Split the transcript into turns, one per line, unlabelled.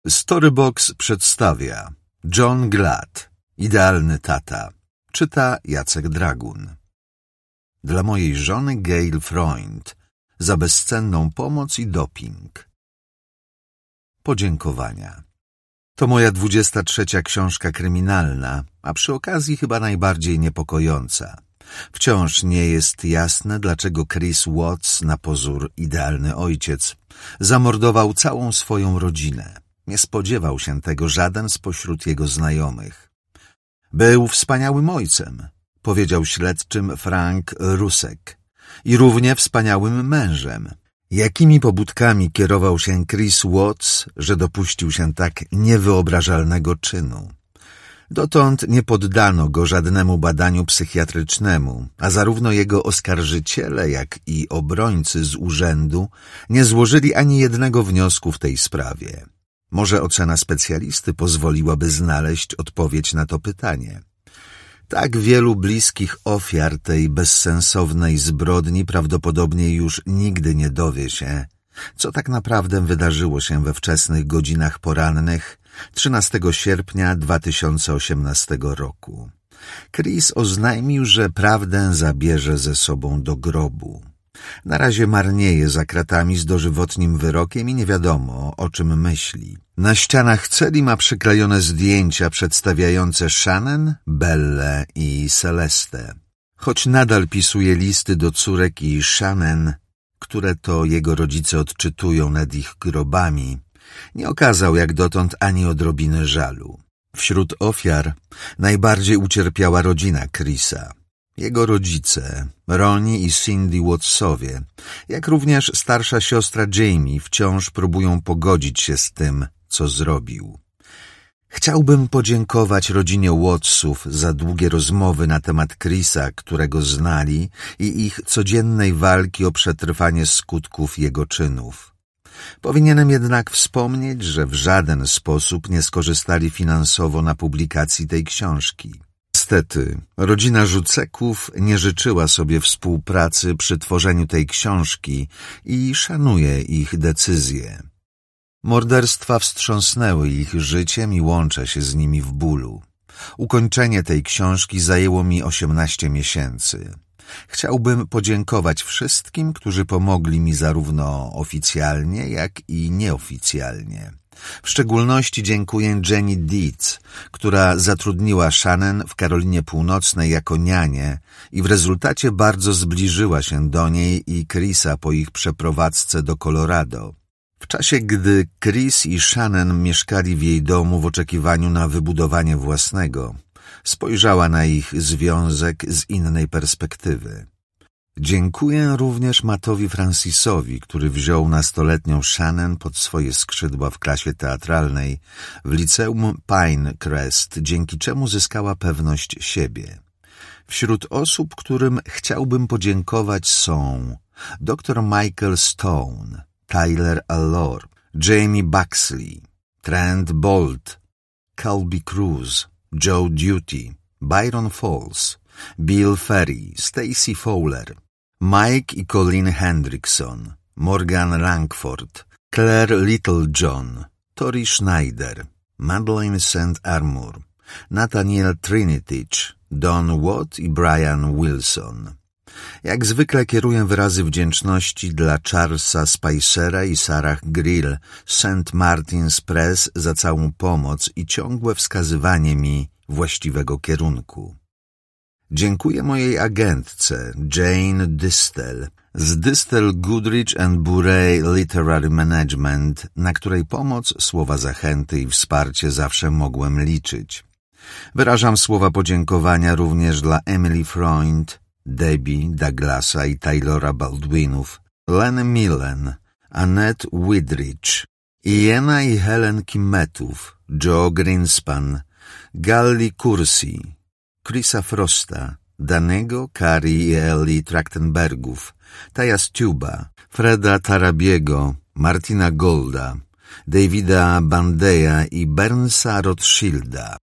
Storybox przedstawia John Glatt, Idealny tata. Czyta Jacek Dragun. Dla mojej żony Gail Freund za bezcenną pomoc i doping. Podziękowania. To moja 23. książka kryminalna, a przy okazji chyba najbardziej niepokojąca. Wciąż nie jest jasne, dlaczego Chris Watts, na pozór idealny ojciec, zamordował całą swoją rodzinę. Nie spodziewał się tego żaden spośród jego znajomych. Był wspaniałym ojcem, powiedział śledczym Frank Rusek, i równie wspaniałym mężem. Jakimi pobudkami kierował się Chris Watts, że dopuścił się tak niewyobrażalnego czynu? Dotąd nie poddano go żadnemu badaniu psychiatrycznemu, a zarówno jego oskarżyciele, jak i obrońcy z urzędu nie złożyli ani jednego wniosku w tej sprawie. Może ocena specjalisty pozwoliłaby znaleźć odpowiedź na to pytanie. Tak wielu bliskich ofiar tej bezsensownej zbrodni prawdopodobnie już nigdy nie dowie się, co tak naprawdę wydarzyło się we wczesnych godzinach porannych 13 sierpnia 2018 roku. Chris oznajmił, że prawdę zabierze ze sobą do grobu. Na razie marnieje za kratami z dożywotnim wyrokiem i nie wiadomo, o czym myśli. Na ścianach celi ma przyklejone zdjęcia przedstawiające Shannon, Bellę i Celestę. Choć nadal pisuje listy do córek i Shannon, które to jego rodzice odczytują nad ich grobami, nie okazał jak dotąd ani odrobiny żalu. Wśród ofiar najbardziej ucierpiała rodzina Chrisa. Jego rodzice, Ronnie i Cindy Wattsowie, jak również starsza siostra Jamie wciąż próbują pogodzić się z tym, co zrobił. Chciałbym podziękować rodzinie Wattsów za długie rozmowy na temat Chrisa, którego znali, i ich codziennej walki o przetrwanie skutków jego czynów. Powinienem jednak wspomnieć, że w żaden sposób nie skorzystali finansowo na publikacji tej książki. Niestety, rodzina Rzuceków nie życzyła sobie współpracy przy tworzeniu tej książki i szanuje ich decyzje. Morderstwa wstrząsnęły ich życiem i łączę się z nimi w bólu. Ukończenie tej książki zajęło mi 18 miesięcy. Chciałbym podziękować wszystkim, którzy pomogli mi zarówno oficjalnie, jak i nieoficjalnie. W szczególności dziękuję Jenny Dietz, która zatrudniła Shannon w Karolinie Północnej jako nianię i w rezultacie bardzo zbliżyła się do niej i Chrisa po ich przeprowadzce do Colorado. W czasie, gdy Chris i Shannon mieszkali w jej domu w oczekiwaniu na wybudowanie własnego, spojrzała na ich związek z innej perspektywy. Dziękuję również Mattowi Francisowi, który wziął nastoletnią Shannon pod swoje skrzydła w klasie teatralnej w liceum Pinecrest, dzięki czemu zyskała pewność siebie. Wśród osób, którym chciałbym podziękować, są dr Michael Stone, Tyler Allore, Jamie Buxley, Trent Bolt, Colby Cruz, Joe Duty, Byron Falls, Bill Ferry, Stacy Fowler, Mike i Colin Hendrickson, Morgan Langford, Claire Littlejohn, Tori Schneider, Madeleine St. Armour, Nathaniel Trinitich, Don Watt i Brian Wilson. Jak zwykle kieruję wyrazy wdzięczności dla Charlesa Spicera i Sarah Grill z St. Martin's Press za całą pomoc i ciągłe wskazywanie mi właściwego kierunku. Dziękuję mojej agentce Jane Distel z Distel Goodrich and Buray Literary Management, na której pomoc, słowa zachęty i wsparcie zawsze mogłem liczyć. Wyrażam słowa podziękowania również dla Emily Freund, Debbie Douglasa i Taylora Baldwinów, Lenny Millen, Annette Widrich, Iena i Helen Kimmetów, Joe Greenspan, Galli Cursi, Chrisa Frosta, Danego, Carrie i Ellie Trachtenbergów, Taja Stuba, Freda Tarabiego, Martina Golda, Davida Bandeja i Bernsa Rothschilda.